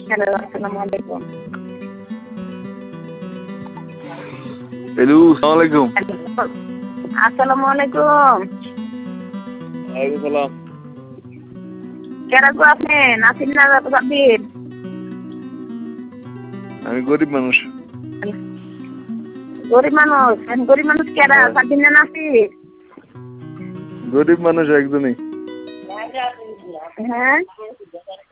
Hello, আসসালামু আলাইকুম। Hello, আসসালামু আলাইকুম। আসসালামু আলাইকুম। ওয়ালাইকুম সালাম। কেডা গো আপনি? নাসির না সাব্বির? আমি গরিব মানুষ। গরিব মানুষ? গরিব মানুষ কেডা? সাব্বির না নাসির? গরিব মানুষ একজনই। হ্যাঁ